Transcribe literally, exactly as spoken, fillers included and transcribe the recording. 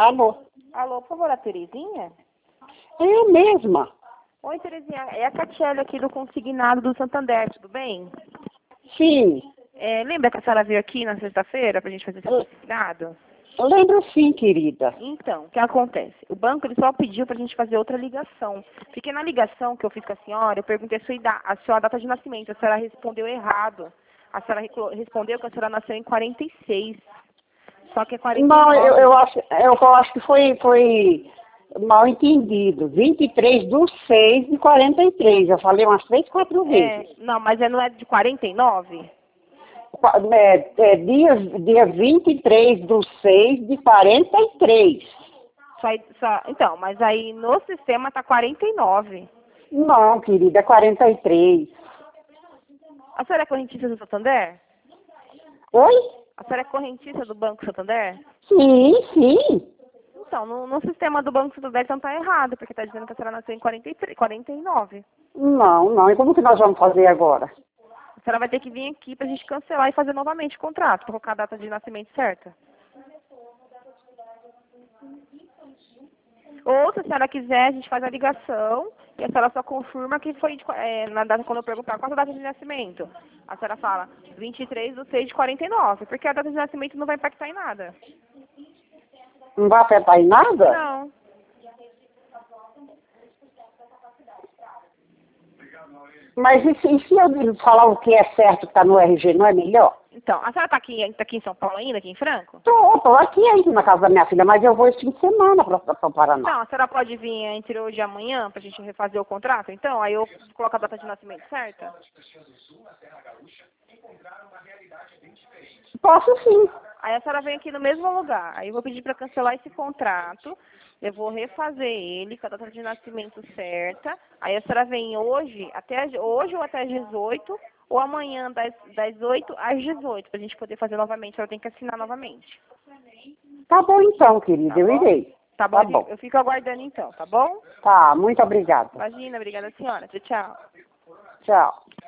Alô? Alô, por favor, a Terezinha? É eu mesma. Oi, Terezinha, é a Catiele aqui do Consignado do Santander, tudo bem? Sim. É, lembra que a senhora veio aqui na sexta-feira pra gente fazer esse Eu, consignado? eu lembro sim, querida. Então, o que acontece? O banco ele só pediu pra gente fazer outra ligação. Porque na ligação que eu fiz com a senhora, eu perguntei a sua, ida- a sua data de nascimento. A senhora respondeu errado. A senhora reclo- respondeu que a senhora nasceu em quarenta e seis. Só que é quarenta e Não, eu, nove. eu, acho, eu, eu acho que foi, foi mal entendido. vinte e três do seis de quarenta e três. Eu falei umas três, quatro É, vezes. não, mas é, não é de quarenta e nove? Qua- É, é, dia, dia vinte e três do seis de quarenta e três. Só, só, então, mas aí no sistema tá quarenta e nove. Não, querida, é quarenta e três. A senhora é correntista do Santander? Oi? A senhora é correntista do Banco Santander? Sim, sim. Então, no, no sistema do Banco Santander então tá errado, porque tá dizendo que a senhora nasceu em quarenta e três, quarenta e nove. Não, não. E como que nós vamos fazer agora? A senhora vai ter que vir aqui pra gente cancelar e fazer novamente o contrato, pra colocar a data de nascimento certa. Ou, se a senhora quiser, a gente faz a ligação e a senhora só confirma que foi de, qua- é, na data, quando eu perguntar qual é a data de nascimento. A senhora fala vinte e três de seis de quarenta e nove, porque a data de nascimento não vai impactar em nada. Não vai afetar em nada? Não. Mas e se, e se eu falar o que é certo que está no R G, não é melhor? Então, a senhora tá aqui, tá aqui em São Paulo ainda, aqui em Franco? Tô, tô aqui ainda na casa da minha filha, mas eu vou esse fim de semana para o Paraná. Então, a senhora pode vir entre hoje e amanhã pra gente refazer o contrato? Então, aí eu coloco a data de nascimento certa? Posso sim. Aí a senhora vem aqui no mesmo lugar. Aí eu vou pedir para cancelar esse contrato. Eu vou refazer ele com a data de nascimento certa. Aí a senhora vem hoje, até as- hoje ou até às dezoito, ou amanhã das, das oito às dezoito, pra gente poder fazer novamente. A senhora tem que assinar novamente. Tá bom então, querida, Tá eu bom? irei. Tá bom, Tá eu fico, bom. eu fico aguardando então, tá bom? Tá, muito obrigada. Imagina, obrigada senhora. Tchau, tchau. Tchau.